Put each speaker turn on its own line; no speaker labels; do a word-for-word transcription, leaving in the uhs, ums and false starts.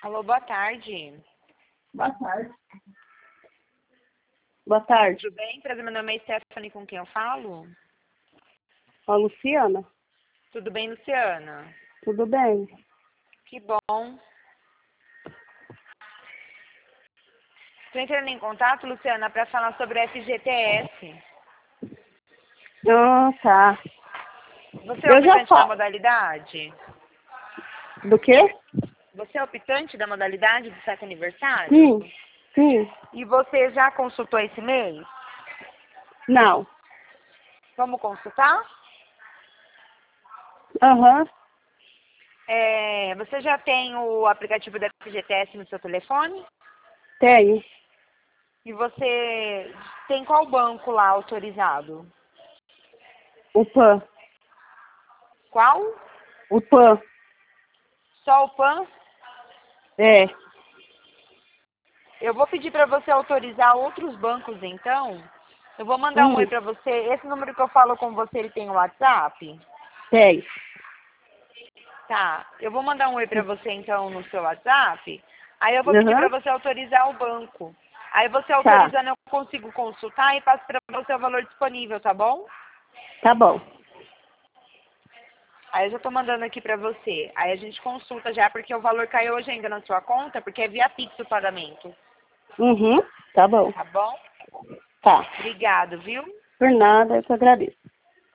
Alô, boa tarde.
Boa tarde. Boa tarde.
Tudo bem? Prazer, meu nome é Stephanie, com quem eu falo?
A Luciana.
Tudo bem, Luciana?
Tudo bem?
Que bom. Estou entrando em contato, Luciana, para falar sobre F G T S.
Ah, tá.
Você é
Eu já
optante da
falo.
modalidade?
Do quê?
Você é optante da modalidade do sétimo aniversário?
Sim, sim.
E você já consultou esse mês?
Não.
Vamos consultar?
Aham.
É, você já tem o aplicativo da F G T S no seu telefone?
Tenho.
E você tem qual banco lá autorizado?
O PAN.
Qual?
O PAN.
Só o PAN?
É.
Eu vou pedir para você autorizar outros bancos, então. Eu vou mandar um oi
Hum.
para você. Esse número que eu falo com você, ele tem o WhatsApp?
Tenho.
Tá. Eu vou mandar um oi para você, então, no seu WhatsApp. Aí eu vou pedir para
Aham.
você autorizar o banco. Aí você
Tá.
autorizando, eu consigo consultar e passo para você o valor disponível, tá bom?
Tá bom.
Aí eu já tô mandando aqui pra você. Aí a gente consulta já, porque o valor caiu hoje ainda na sua conta, porque é via Pix o pagamento.
Uhum. Tá bom.
Tá bom?
Tá.
Obrigado, viu?
Por nada, eu que agradeço.